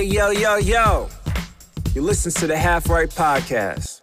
Hey, yo. You listen to the Half Right Podcast.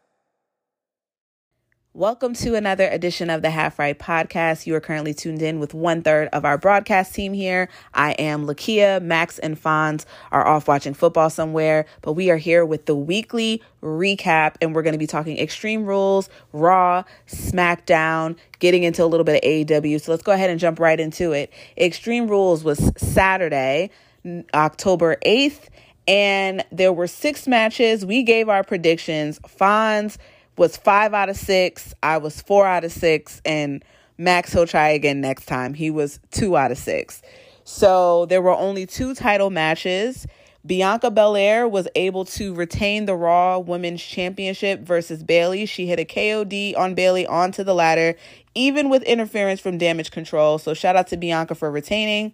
Welcome to another edition of the Half Right Podcast. You are currently tuned in with 1/3 of our broadcast team here. I am Lakia. Max and Fonz are off watching football somewhere, but we are here with the weekly recap, and we're going to be talking Extreme Rules, Raw, SmackDown, getting into a little bit of AEW. So let's go ahead and jump right into it. Extreme Rules was Saturday, October 8th, and there were 6 matches. We gave our predictions. Fonz was 5 out of 6. I was 4 out of 6. And Max, he'll try again next time. He was 2 out of 6. So there were only 2 title matches. Bianca Belair was able to retain the Raw Women's Championship versus Bayley. She hit a KOD on Bayley onto the ladder, even with interference from Damage Control. So shout out to Bianca for retaining.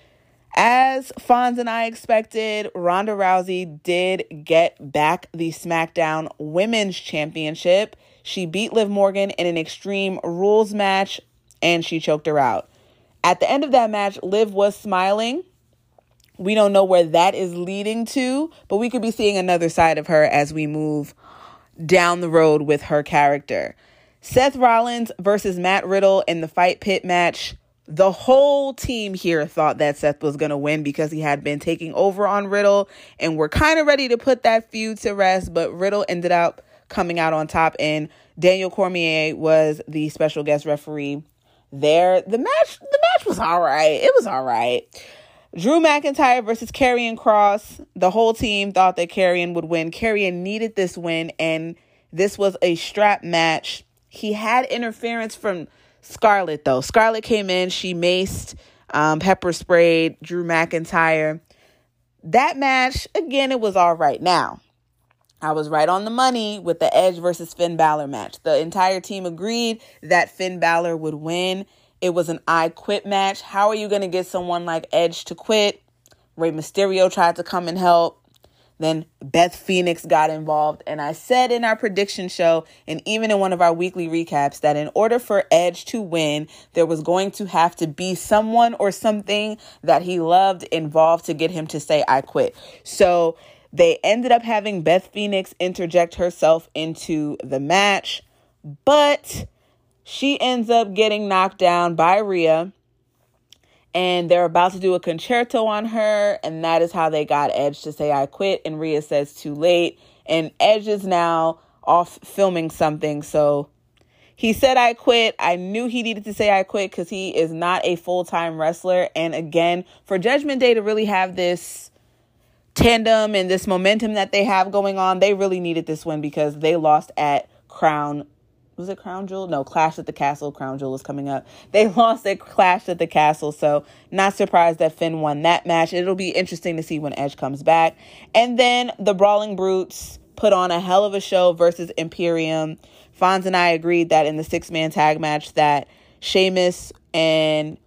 As Fonz and I expected, Ronda Rousey did get back the SmackDown Women's Championship. She beat Liv Morgan in an Extreme Rules match, and she choked her out. At the end of that match, Liv was smiling. We don't know where that is leading to, but we could be seeing another side of her as we move down the road with her character. Seth Rollins versus Matt Riddle in the Fight Pit match. The whole team here thought that Seth was going to win because he had been taking over on Riddle, and we're kind of ready to put that feud to rest, but Riddle ended up coming out on top, and Daniel Cormier was the special guest referee there. The match was all right. It was all right. Drew McIntyre versus Karrion Kross. The whole team thought that Karrion would win. Karrion needed this win, and this was a strap match. He had interference from Scarlett, though. Scarlett came in, she maced, pepper sprayed Drew McIntyre. That match, again, it was all right. Now, I was right on the money with the Edge versus Finn Balor match. The entire team agreed that Finn Balor would win. It was an I quit match. How are you going to get someone like Edge to quit? Rey Mysterio tried to come and help. Then Beth Phoenix got involved. And I said in our prediction show, and even in one of our weekly recaps, that in order for Edge to win, there was going to have to be someone or something that he loved involved to get him to say, I quit. So they ended up having Beth Phoenix interject herself into the match. But she ends up getting knocked down by Rhea. And they're about to do a concerto on her. And that is how they got Edge to say, I quit. And Rhea says, too late. And Edge is now off filming something. So he said, I quit. I knew he needed to say, I quit, because he is not a full-time wrestler. And again, for Judgment Day to really have this tandem and this momentum that they have going on, they really needed this win because they lost at Crown. Was it Crown Jewel? No, Clash at the Castle. Crown Jewel is coming up. They lost at Clash at the Castle, so not surprised that Finn won that match. It'll be interesting to see when Edge comes back. And then the Brawling Brutes put on a hell of a show versus Imperium. Fonz and I agreed that in the 6-man tag match that Sheamus and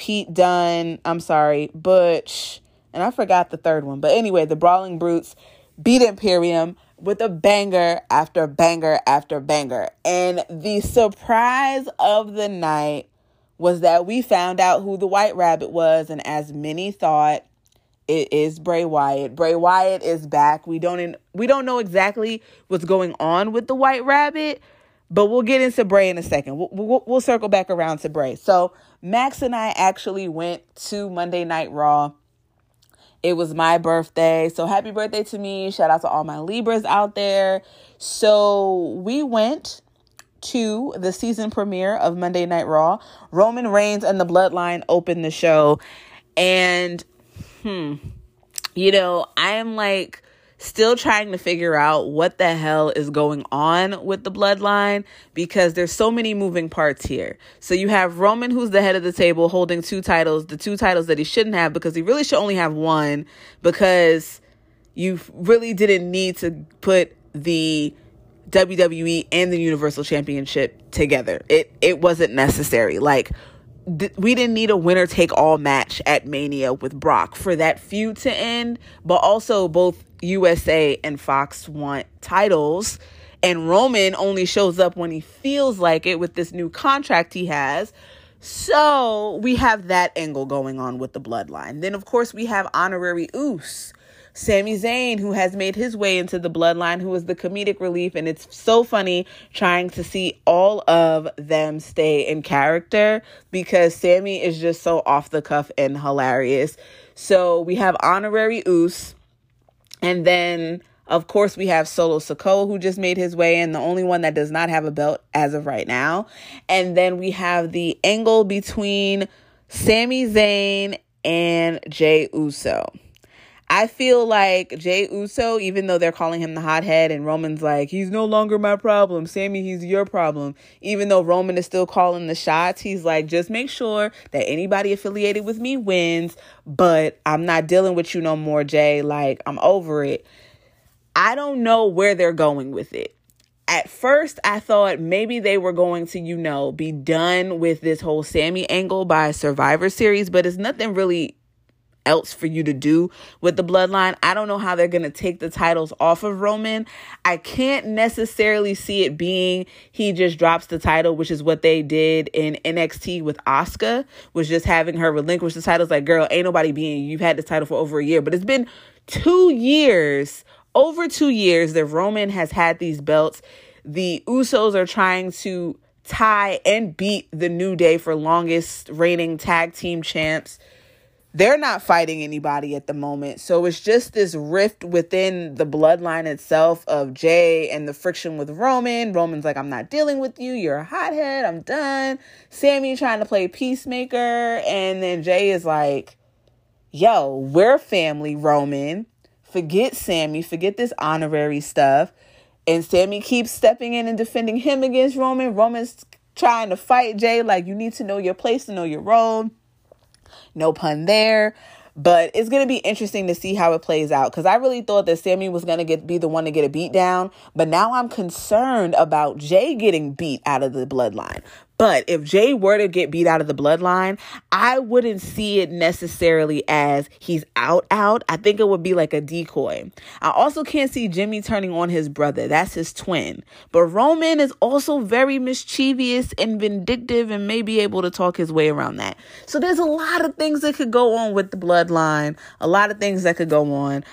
Butch, and I forgot the third one. But anyway, the Brawling Brutes beat Imperium with a banger after banger after banger. And the surprise of the night was that we found out who the White Rabbit was. And as many thought, it is Bray Wyatt. Bray Wyatt is back. We don't know exactly what's going on with the White Rabbit, but we'll get into Bray in a second. We'll circle back around to Bray. So Max and I actually went to Monday Night Raw. It was my birthday, so happy birthday to me. Shout out to all my Libras out there. So we went to the season premiere of Monday Night Raw. Roman Reigns and the Bloodline opened the show. And, I am still trying to figure out what the hell is going on with the Bloodline, because there's so many moving parts here. So you have Roman, who's the head of the table, holding 2 titles, the 2 titles that he shouldn't have, because he really should only have 1, because you really didn't need to put the WWE and the Universal Championship together. It wasn't necessary. We didn't need a winner take all match at Mania with Brock for that feud to end, but also both USA and Fox want titles, and Roman only shows up when he feels like it with this new contract he has. So we have that angle going on with the Bloodline. Then, of course, we have Honorary Uce Sami Zayn, who has made his way into the bloodline, who is the comedic relief. And it's so funny trying to see all of them stay in character because Sami is just so off the cuff and hilarious. So we have Honorary Uce. And then, of course, we have Solo Sikoa, who just made his way in, the only one that does not have a belt as of right now. And then we have the angle between Sami Zayn and Jey Uso. I feel like Jey Uso, even though they're calling him the hothead and Roman's like, he's no longer my problem. Sami, he's your problem. Even though Roman is still calling the shots, he's like, just make sure that anybody affiliated with me wins, but I'm not dealing with you no more, Jey. Like, I'm over it. I don't know where they're going with it. At first, I thought maybe they were going to, be done with this whole Sami angle by Survivor Series, but it's nothing really else for you to do with the bloodline. I don't know how they're going to take the titles off of Roman. I can't necessarily see it being he just drops the title, which is what they did in NXT with Asuka, was just having her relinquish the titles. Like, girl, ain't nobody being you. You've had the title for over a year, but it's been 2 years, over 2 years that Roman has had these belts. The Usos are trying to tie and beat the New Day for longest reigning tag team champs. They're not fighting anybody at the moment. So it's just this rift within the bloodline itself of Jey and the friction with Roman. Roman's like, I'm not dealing with you. You're a hothead. I'm done. Sami trying to play peacemaker. And then Jey is like, yo, we're family, Roman. Forget Sami. Forget this honorary stuff. And Sami keeps stepping in and defending him against Roman. Roman's trying to fight Jey like, you need to know your place, to know your role. No pun there. But it's going to be interesting to see how it plays out, because I really thought that Sami was going to be the one to get a beat down. But now I'm concerned about Jey getting beat out of the bloodline. But if Jey were to get beat out of the bloodline, I wouldn't see it necessarily as he's out. I think it would be like a decoy. I also can't see Jimmy turning on his brother. That's his twin. But Roman is also very mischievous and vindictive and may be able to talk his way around that. So there's a lot of things that could go on with the bloodline. A lot of things that could go on.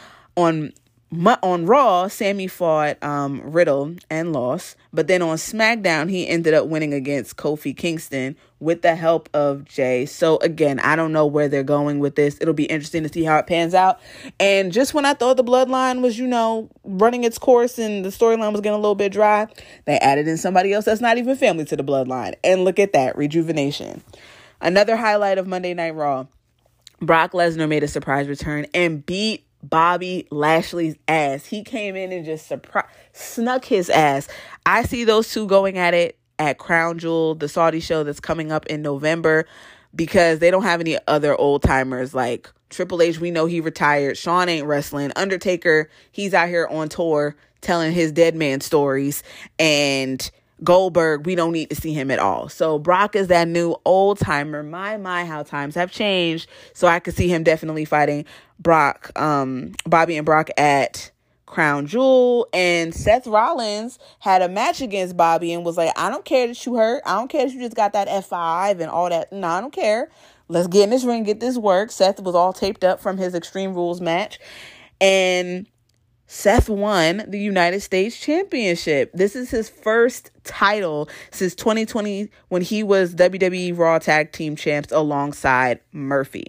On Raw, Sami fought Riddle and lost. But then on SmackDown, he ended up winning against Kofi Kingston with the help of Jey. So again, I don't know where they're going with this. It'll be interesting to see how it pans out. And just when I thought the bloodline was, running its course and the storyline was getting a little bit dry, they added in somebody else that's not even family to the bloodline. And look at that, rejuvenation. Another highlight of Monday Night Raw. Brock Lesnar made a surprise return and beat Bobby Lashley's ass. He came in and just snuck his ass. I see those two going at it at Crown Jewel, the Saudi show that's coming up in November, because they don't have any other old timers. Like Triple H, we know he retired. Shawn ain't wrestling. Undertaker, he's out here on tour telling his dead man stories. And Goldberg, we don't need to see him at all. So Brock is that new old timer. My, how times have changed. So I could see him definitely fighting Bobby and Brock at Crown Jewel. And Seth Rollins had a match against Bobby and was like, I don't care that you hurt. I don't care that you just got that F5 and all that. No, I don't care. Let's get in this ring, get this work. Seth was all taped up from his Extreme Rules match. And Seth won the United States Championship. This is his first title since 2020 when he was WWE Raw Tag Team Champs alongside Murphy.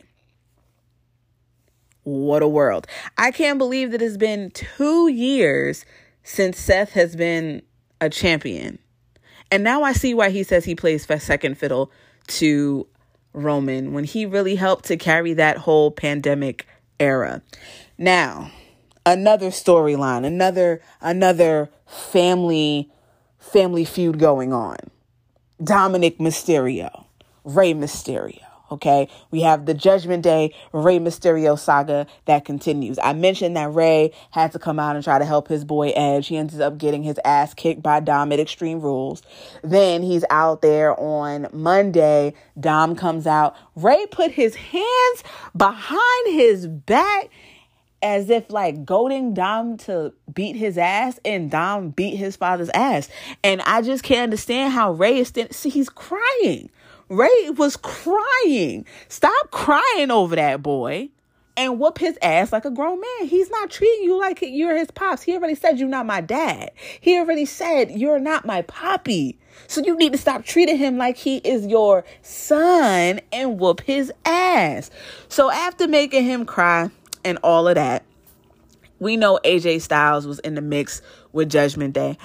What a world. I can't believe that it's been 2 years since Seth has been a champion. And now I see why he says he plays second fiddle to Roman, when he really helped to carry that whole pandemic era. Now, another storyline, another family feud going on. Dominic Mysterio, Rey Mysterio. Okay, we have the Judgment Day Rey Mysterio saga that continues. I mentioned that Rey had to come out and try to help his boy Edge. He ended up getting his ass kicked by Dom at Extreme Rules. Then he's out there on Monday. Dom comes out. Rey put his hands behind his back as if like goading Dom to beat his ass, and Dom beat his father's ass. And I just can't understand how Rey is see, he's crying. Rey was crying. Stop crying over that, boy. and whoop his ass like a grown man. He's not treating you like you're his pops. He already said you're not my dad. He already said you're not my poppy. So you need to stop treating him like he is your son and whoop his ass. So after making him cry and all of that, we know AJ Styles was in the mix with Judgment Day.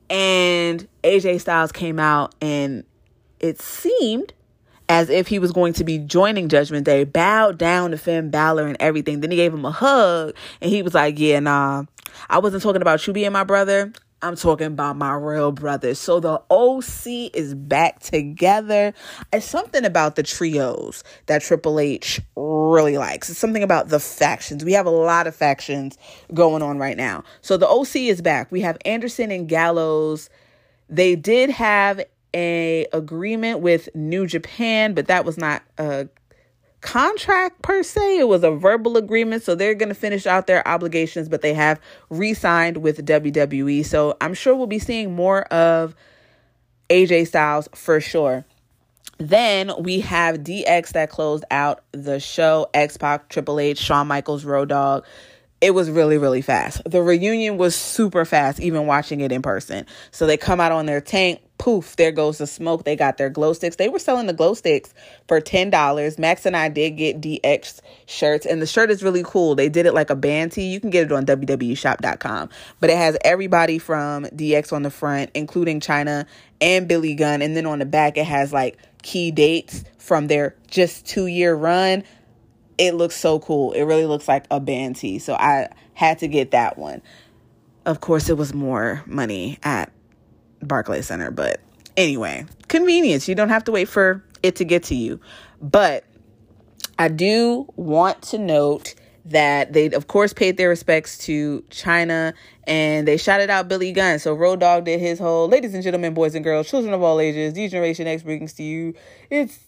And AJ Styles came out and it seemed as if he was going to be joining Judgment Day, bowed down to Finn Balor and everything. Then he gave him a hug and he was like, yeah, nah, I wasn't talking about you being my brother. I'm talking about my real brother. So the OC is back together. It's something about the trios that Triple H really likes. It's something about the factions. We have a lot of factions going on right now. So the OC is back. We have Anderson and Gallows. They did have a agreement with New Japan, but that was not a contract per se. It was a verbal agreement, so they're going to finish out their obligations, but they have re-signed with WWE. So I'm sure we'll be seeing more of AJ Styles for sure. Then we have DX that closed out the show. X-Pac, Triple H, Shawn Michaels, Road Dogg. It was really, really fast. The reunion was super fast, even watching it in person. So they come out on their tank. Poof, there goes the smoke. They got their glow sticks. They were selling the glow sticks for $10. Max and I did get DX shirts, and the shirt is really cool. They did it like a band tee. You can get it on www.shop.com. But it has everybody from DX on the front, including Chyna and Billy Gunn. And then on the back, it has like key dates from their just 2-year run. It looks so cool. It really looks like a band tee. So I had to get that one. Of course, it was more money at Barclays Center. But anyway, convenience. You don't have to wait for it to get to you. But I do want to note that they, of course, paid their respects to Chyna and they shouted out Billy Gunn. So Road Dogg did his whole, ladies and gentlemen, boys and girls, children of all ages, D-Generation X brings to you, it's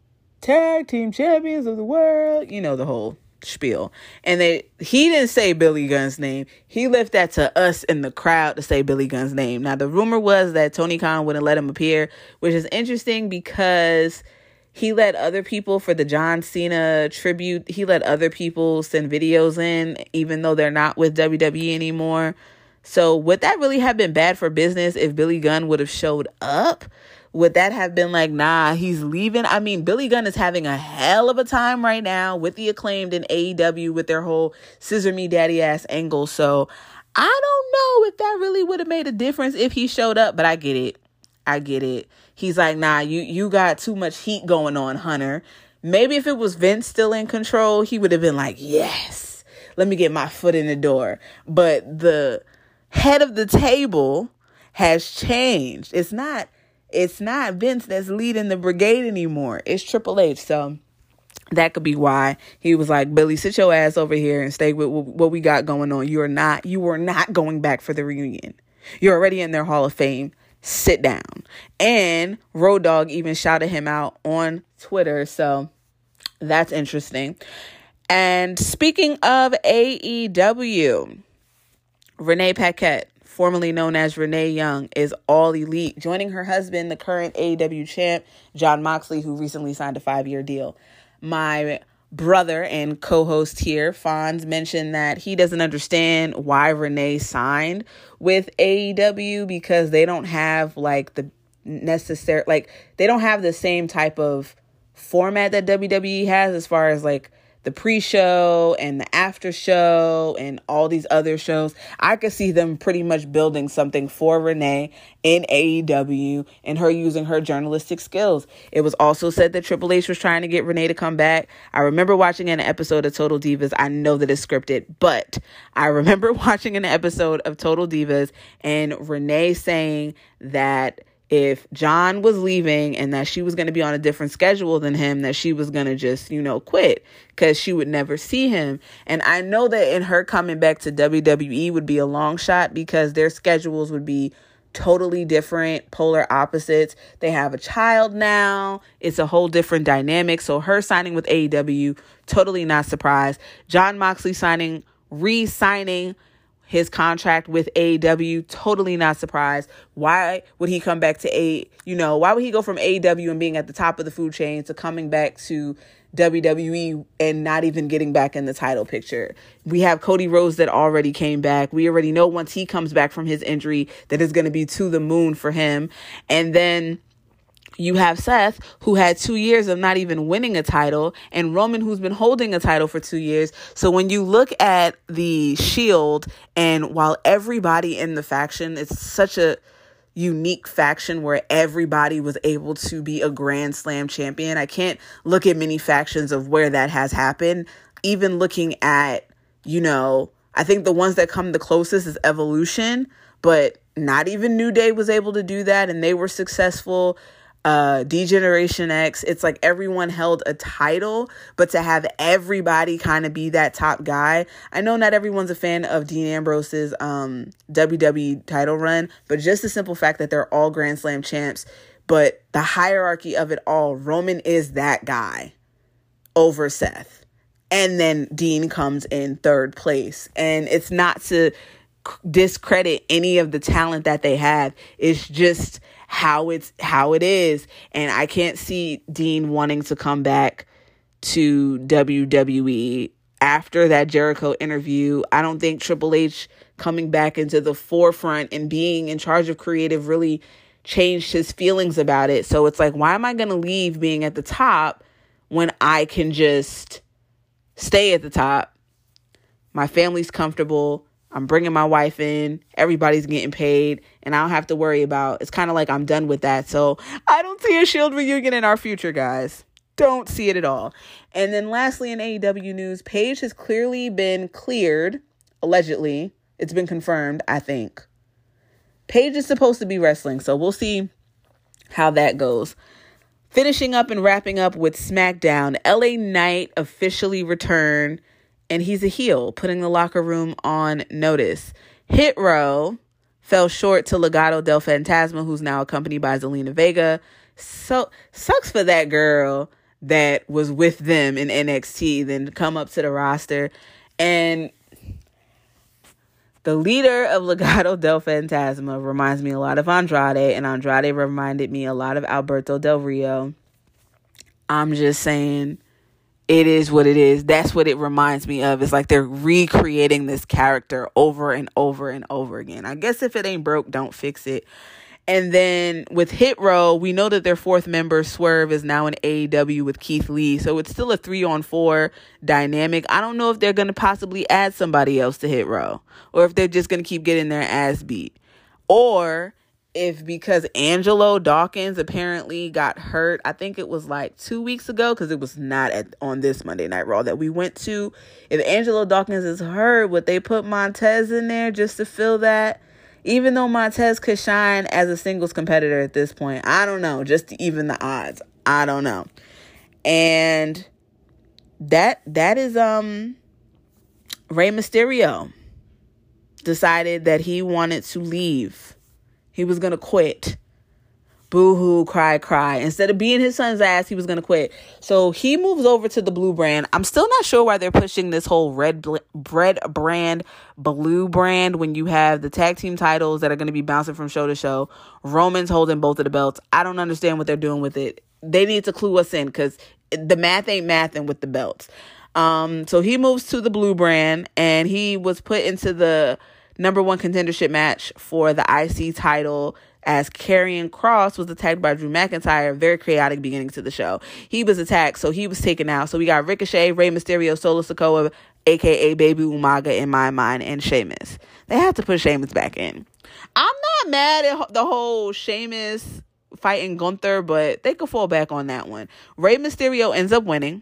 tag team champions of the world, you know, the whole spiel. And he didn't say Billy Gunn's name. He left that to us in the crowd to say Billy Gunn's name. Now, the rumor was that Tony Khan wouldn't let him appear, which is interesting because he let other people for the John Cena tribute. He let other people send videos in, even though they're not with WWE anymore. So would that really have been bad for business if Billy Gunn would have showed up? Would that have been like, nah, he's leaving? I mean, Billy Gunn is having a hell of a time right now with the Acclaimed in AEW with their whole scissor me daddy ass angle. So I don't know if that really would have made a difference if he showed up, but I get it. I get it. He's like, nah, you got too much heat going on, Hunter. Maybe if it was Vince still in control, he would have been like, yes, let me get my foot in the door. But the head of the table has changed. It's not Vince that's leading the brigade anymore. It's Triple H. So that could be why he was like, Billy, sit your ass over here and stay with what we got going on. You are not going back for the reunion. You're already in their Hall of Fame. Sit down. And Road Dogg even shouted him out on Twitter. So that's interesting. And speaking of AEW, Renee Paquette, formerly known as Renee Young, is All Elite, joining her husband, the current AEW champ, Jon Moxley, who recently signed a 5-year deal. My brother and co-host here, Fonz, mentioned that he doesn't understand why Renee signed with AEW because they don't have like the necessary, like they don't have the same type of format that WWE has as far as like the pre-show and the after show and all these other shows. I could see them pretty much building something for Renee in AEW and her using her journalistic skills. It was also said that Triple H was trying to get Renee to come back. I remember watching an episode of Total Divas. I know that it's scripted, but I remember watching an episode of Total Divas and Renee saying that if John was leaving and that she was going to be on a different schedule than him, that she was going to just, quit because she would never see him. And I know that in her coming back to WWE would be a long shot because their schedules would be totally different, polar opposites. They have a child now. It's a whole different dynamic. So her signing with AEW, totally not surprised. Jon Moxley re-signing his contract with AEW. Totally not surprised. Why would he come back to why would he go from AEW and being at the top of the food chain to coming back to WWE and not even getting back in the title picture? We have Cody Rhodes that already came back. We already know once he comes back from his injury that it's going to be to the moon for him. And then you have Seth, who had 2 years of not even winning a title, and Roman, who's been holding a title for 2 years. So when you look at the Shield, and while everybody in the faction, it's such a unique faction where everybody was able to be a Grand Slam champion. I can't look at many factions of where that has happened. Even looking at, I think the ones that come the closest is Evolution, but not even New Day was able to do that, and they were successful. D-Generation X, it's like everyone held a title, but to have everybody kind of be that top guy. I know not everyone's a fan of Dean Ambrose's WWE title run, but just the simple fact that they're all Grand Slam champs, but the hierarchy of it all, Roman is that guy over Seth. And then Dean comes in third place. And it's not to discredit any of the talent that they have. It's just how it is. And I can't see Dean wanting to come back to WWE after that Jericho interview. I don't think Triple H coming back into the forefront and being in charge of creative really changed his feelings about it. So it's like, why am I going to leave being at the top when I can just stay at the top? My family's comfortable. I'm bringing my wife in. Everybody's getting paid. And I don't have to worry about, it's kind of like I'm done with that. So I don't see a Shield reunion in our future, guys. Don't see it at all. And then lastly, in AEW news, Paige has clearly been cleared. Allegedly. It's been confirmed, I think. Paige is supposed to be wrestling. So we'll see how that goes. Finishing up and wrapping up with SmackDown. LA Knight officially returned. And he's a heel, putting the locker room on notice. Hit Row fell short to Legado del Fantasma, who's now accompanied by Zelina Vega. So sucks for that girl that was with them in NXT, then come up to the roster. And the leader of Legado del Fantasma reminds me a lot of Andrade, and Andrade reminded me a lot of Alberto Del Rio. I'm just saying, it is what it is. That's what it reminds me of. It's like they're recreating this character over and over and over again. I guess if it ain't broke, don't fix it. And then with Hit Row, we know that their fourth member, Swerve, is now in AEW with Keith Lee. So it's still a 3-on-4 dynamic. I don't know if they're going to possibly add somebody else to Hit Row, or if they're just going to keep getting their ass beat. Or if, because Angelo Dawkins apparently got hurt, I think it was like 2 weeks ago, because it was not on this Monday Night Raw that we went to. If Angelo Dawkins is hurt, would they put Montez in there just to fill that? Even though Montez could shine as a singles competitor at this point. I don't know. Just to even the odds. I don't know. And that is Rey Mysterio decided that he wanted to leave. He was going to quit. Boo-hoo, cry, cry. Instead of being his son's ass, he was going to quit. So he moves over to the Blue brand. I'm still not sure why they're pushing this whole red brand, blue brand, when you have the tag team titles that are going to be bouncing from show to show. Roman's holding both of the belts. I don't understand what they're doing with it. They need to clue us in, because the math ain't mathing with the belts. So he moves to the Blue brand, and he was put into the number one contendership match for the IC title, as Karrion Kross was attacked by Drew McIntyre. Very chaotic beginning to the show. He was attacked, so he was taken out. So we got Ricochet, Rey Mysterio, Solo Sikoa, a.k.a. Baby Umaga in my mind, and Sheamus. They had to put Sheamus back in. I'm not mad at the whole Sheamus fighting Gunther, but they could fall back on that one. Rey Mysterio ends up winning.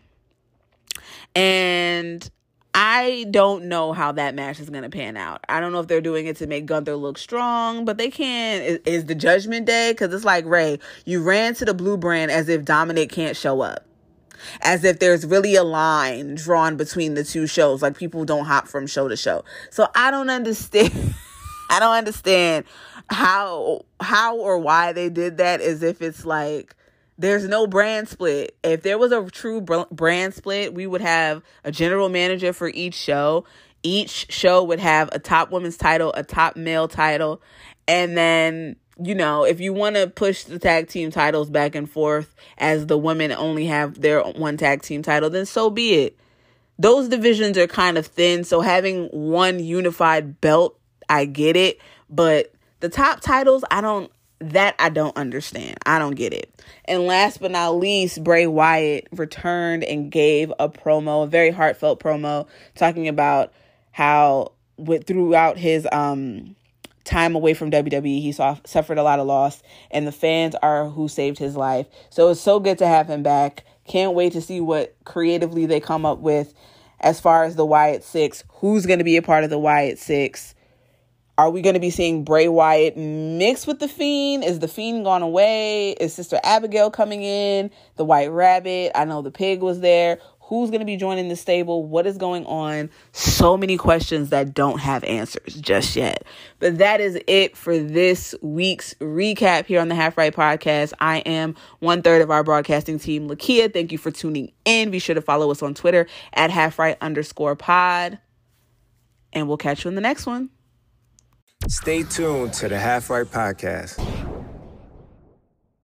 And I don't know how that match is going to pan out. I don't know if they're doing it to make Gunther look strong, but they can. Is the Judgment Day? Because it's like, Ray, you ran to the Blue brand as if Dominic can't show up. As if there's really a line drawn between the two shows. Like, people don't hop from show to show. So I don't understand. I don't understand how or why they did that, as if it's like, there's no brand split. If there was a true brand split, we would have a general manager for each show. each show would have a top women's title, a top male title, and then, you know, if you want to push the tag team titles back and forth as the women only have their one tag team title, then so be it. Those divisions are kind of thin, so having one unified belt, I get it, but the top titles, I don't understand. I don't get it. And last but not least, Bray Wyatt returned and gave a promo, a very heartfelt promo, talking about how throughout his time away from WWE, he suffered a lot of loss, and the fans are who saved his life. So it's so good to have him back. Can't wait to see what creatively they come up with as far as the Wyatt Six. Who's going to be a part of the Wyatt Six? Are we going to be seeing Bray Wyatt mixed with The Fiend? Is The Fiend gone away? Is Sister Abigail coming in? The White Rabbit? I know the pig was there. Who's going to be joining the stable? What is going on? So many questions that don't have answers just yet. But that is it for this week's recap here on the Half Right Podcast. I am 1/3 of our broadcasting team, Lakia. Thank you for tuning in. Be sure to follow us on Twitter at @halfright_pod. And we'll catch you in the next one. Stay tuned to the Half Right Podcast.